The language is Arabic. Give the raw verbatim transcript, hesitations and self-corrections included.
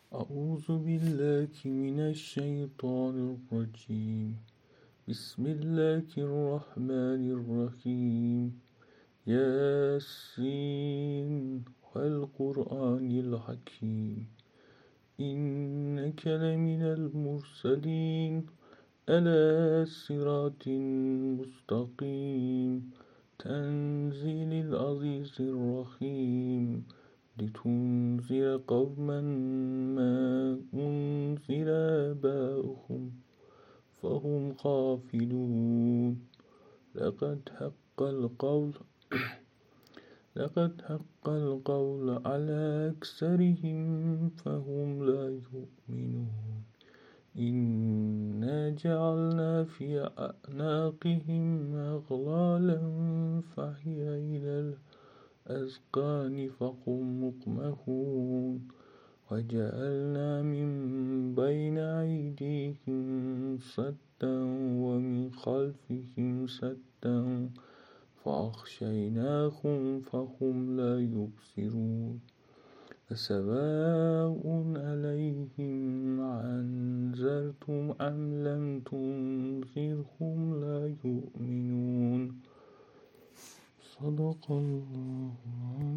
أعوذ بالله من الشيطان الرجيم. بسم الله الرحمن الرحيم. ياسين والقرآن الحكيم إنك لمن المرسلين على صراط مستقيم تنزيل العزيز الرحيم لتنذر قوما ما أنذر آباؤهم فهم غافلون. لقد حق القول لقد حق القول على أكثرهم فهم لا يؤمنون. إنا جعلنا في أعناقهم أغلالا فهي إلى الأذقان فهم مقمحون. وجعلنا من بين أيديهم سدا ومن خلفهم سدا فأغشيناهم فهم لا يبصرون. سواء عليهم أنذرتم أم لم تنذرهم لا يؤمنون. صدق الله.